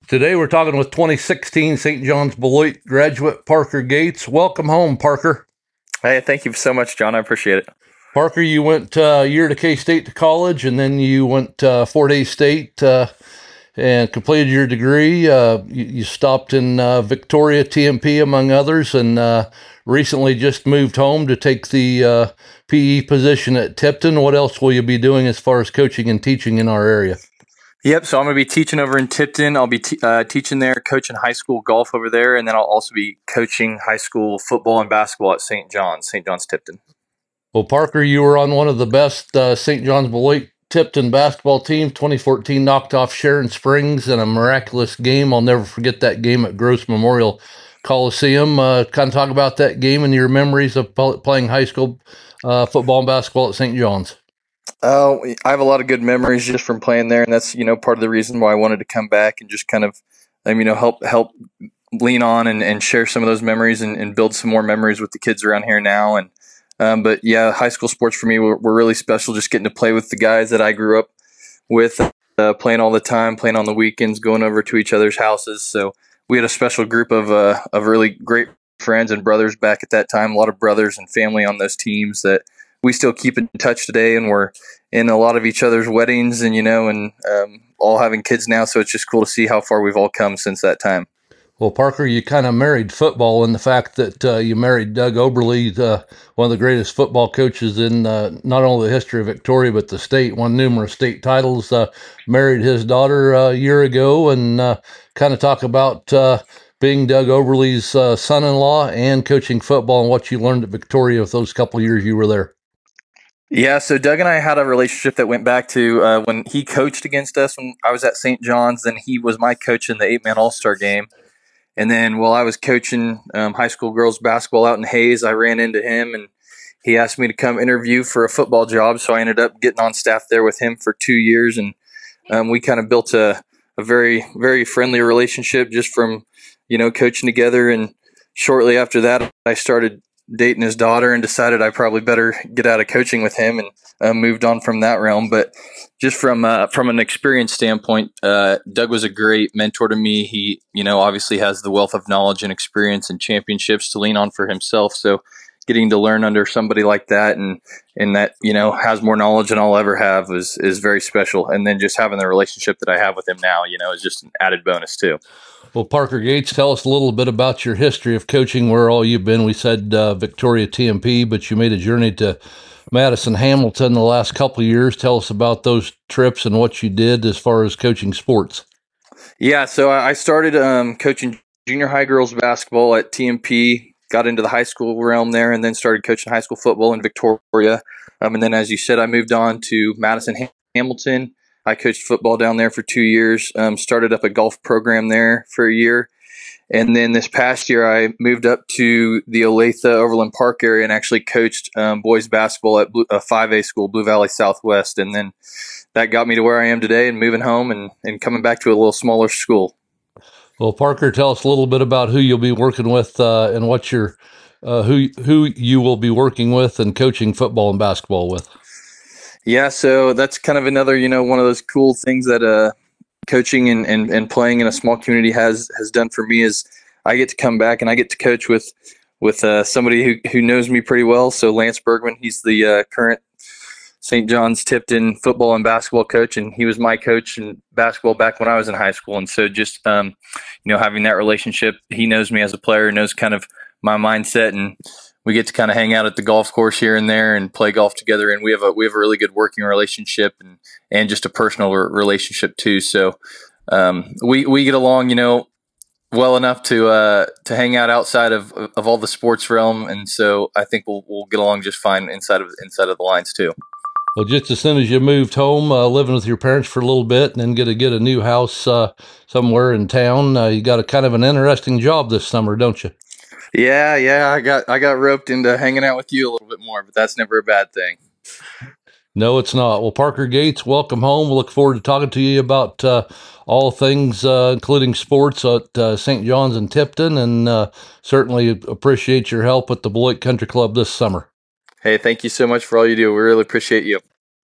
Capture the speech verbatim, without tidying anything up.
Today we're talking with twenty sixteen Saint John's Beloit graduate Parker Gates. Welcome home, Parker. Hey, thank you so much, John. I appreciate it. Parker, you went uh, a year to K-State to college, and then you went uh, Fort Hays State uh, and completed your degree. Uh, you, you stopped in uh, Victoria T M P, among others, and uh, recently just moved home to take the uh, P E position at Tipton. What else will you be doing as far as coaching and teaching in our area? Yep, so I'm going to be teaching over in Tipton. I'll be t- uh, teaching there, coaching high school golf over there, and then I'll also be coaching high school football and basketball at Saint John's, Saint John's Tipton. Well, Parker, you were on one of the best uh, Saint John's Beloit Tipton basketball teams. twenty fourteen knocked off Sharon Springs in a miraculous game. I'll never forget that game at Gross Memorial Coliseum. Uh, kind of talk about that game and your memories of playing high school uh, football and basketball at Saint John's. Oh, uh, I have a lot of good memories just from playing there, and that's, you know, part of the reason why I wanted to come back and just kind of, um, you know, help help lean on and, and share some of those memories and, and build some more memories with the kids around here now. And um, but yeah, high school sports for me were, were really special. Just getting to play with the guys that I grew up with, uh, playing all the time, playing on the weekends, going over to each other's houses. So we had a special group of uh, of really great friends and brothers back at that time. A lot of brothers and family on those teams that we still keep in touch today, and we're in a lot of each other's weddings and, you know, and um, all having kids now. So it's just cool to see how far we've all come since that time. Well, Parker, you kind of married football in the fact that uh, you married Doug Oberle, uh, one of the greatest football coaches in uh, not only the history of Victoria, but the state, won numerous state titles, uh, married his daughter uh, a year ago, and uh, kind of talk about uh, being Doug Oberle's uh, son-in-law and coaching football and what you learned at Victoria with those couple of years you were there. Yeah, so Doug and I had a relationship that went back to uh, when he coached against us when I was at Saint John's. Then he was my coach in the eight-man All-Star game. And then while I was coaching um, high school girls basketball out in Hayes, I ran into him, and he asked me to come interview for a football job. So I ended up getting on staff there with him for two years, and um, we kind of built a, a very, very friendly relationship just from, you know, coaching together. And shortly after that, I started dating his daughter and decided I probably better get out of coaching with him, and uh, moved on from that realm. But just from uh, from an experience standpoint, uh, Doug was a great mentor to me. He, you know, obviously has the wealth of knowledge and experience and championships to lean on for himself. So getting to learn under somebody like that, and and that, you know, has more knowledge than I'll ever have, is is very special. And then just having the relationship that I have with him now, you know, is just an added bonus too. Well, Parker Gates, tell us a little bit about your history of coaching, where all you've been. We said uh, Victoria T M P, but you made a journey to Madison Hamilton the last couple of years. Tell us about those trips and what you did as far as coaching sports. Yeah, so I started um, coaching junior high girls basketball at T M P, got into the high school realm there, and then started coaching high school football in Victoria. Um, and then, as you said, I moved on to Madison Hamilton. I coached football down there for two years, um, started up a golf program there for a year. And then this past year, I moved up to the Olathe Overland Park area and actually coached um, boys basketball at Blue, a five A school, Blue Valley Southwest. And then that got me to where I am today, and moving home and, and coming back to a little smaller school. Well, Parker, tell us a little bit about who you'll be working with uh, and what your uh, who who you will be working with and coaching football and basketball with. Yeah, so that's kind of another, you know, one of those cool things that uh, coaching and, and, and playing in a small community has has done for me, is I get to come back and I get to coach with with uh, somebody who, who knows me pretty well. So Lance Bergman, he's the uh, current Saint John's Tipton football and basketball coach, and he was my coach in basketball back when I was in high school. And so just, um, you know, having that relationship, he knows me as a player, knows kind of my mindset, and we get to kind of hang out at the golf course here and there and play golf together. And we have a we have a really good working relationship, and and just a personal relationship too. So um, we we get along, you know, well enough to uh, to hang out outside of of all the sports realm. And so I think we'll we'll get along just fine inside of inside of the lines too. Well, just as soon as you moved home, uh, living with your parents for a little bit, and then get to get a new house uh, somewhere in town, uh, you got a kind of an interesting job this summer, don't you? Yeah, yeah, I got I got roped into hanging out with you a little bit more, but that's never a bad thing. No, it's not. Well, Parker Gates, welcome home. We look forward to talking to you about uh, all things, uh, including sports at uh, Saint John's and Tipton, and uh, certainly appreciate your help with the Beloit Country Club this summer. Hey, thank you so much for all you do. We really appreciate you.